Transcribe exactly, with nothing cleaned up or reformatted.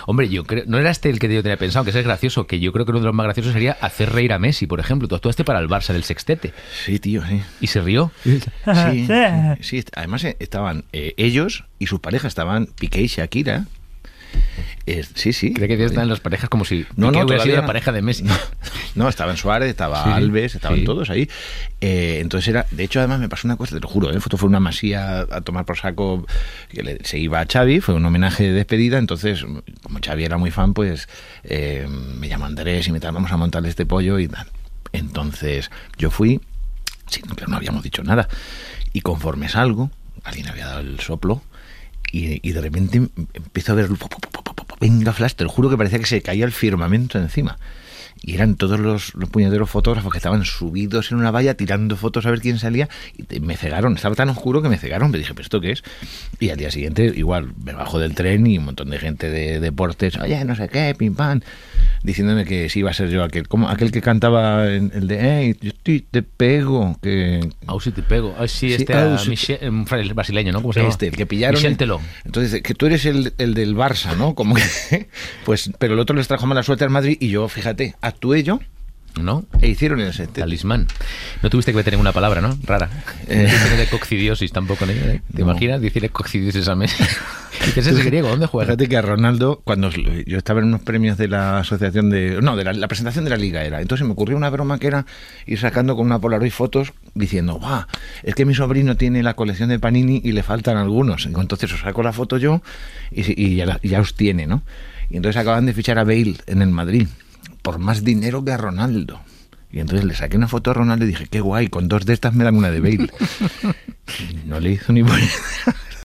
Hombre, yo creo, no era este el que yo tenía pensado, que ese es gracioso, que yo creo que uno de los más graciosos sería hacer reír a Messi, por ejemplo. Tú actuaste para el Barça del sextete. Sí, tío, sí. ¿Y se rió? Sí, sí, sí. Además eh, estaban eh, ellos y sus parejas, estaban Piqué y Shakira. Eh, sí, sí. Creo que están las parejas como si no, Piqué no, hubiera sido no. la pareja de Messi. No, no, estaban Suárez, estaba sí, Alves, estaban sí. todos ahí. Eh, entonces era, de hecho, además me pasó una cosa, te lo juro, ¿eh? Esto fue una masía a tomar por saco, que le, se iba a Xavi, fue un homenaje de despedida, entonces, como Xavi era muy fan, pues eh, me llamó Andrés y me tal, vamos a montarle este pollo y tal. Entonces, yo fui, sí, pero no habíamos dicho nada. Y conforme salgo, alguien había dado el soplo, y, y de repente empiezo a ver, venga, flash, te lo juro que parecía que se caía el firmamento encima. Y eran todos los, los puñeteros fotógrafos que estaban subidos en una valla tirando fotos a ver quién salía, y me cegaron. Estaba tan oscuro que me cegaron. Me dije, ¿pero esto qué es? Y al día siguiente, igual, me bajo del tren y un montón de gente de deportes, oye, no sé qué, pim pam, diciéndome que sí iba a ser yo aquel, como aquel que cantaba en el de, hey, yo estoy, te pego, que... Ah, sí, te pego. Ah, sí, este sí, a ah, sí, Michel, el brasileño, ¿no? ¿Cómo se llama? Este, el que pillaron. Michel el, Teló. Entonces, que tú eres el, el del Barça, ¿no? Como que, pues, pero el otro les trajo mala suerte al Madrid y yo, fíjate, actué yo. ¿No? E hicieron el sextete. Talismán. No tuviste que tener una palabra, ¿no? Rara. Eh. No tuviste de coccidiosis tampoco, ¿no? ¿Te No. imaginas decirle coccidiosis a Messi? ¿Qué es ese griego? ¿Dónde juega? Fíjate que a Ronaldo, cuando yo estaba en unos premios de la asociación de... No, de la, la presentación de la liga era. Entonces me ocurrió una broma que era ir sacando con una Polaroid fotos diciendo, guau, es que mi sobrino tiene la colección de Panini y le faltan algunos. Entonces os saco la foto yo y, y ya, ya os tiene, ¿no? Y entonces acaban de fichar a Bale en el Madrid por más dinero que a Ronaldo. Y entonces le saqué una foto a Ronaldo y dije, qué guay, con dos de estas me dan una de Bale. Y no le hizo ni buena.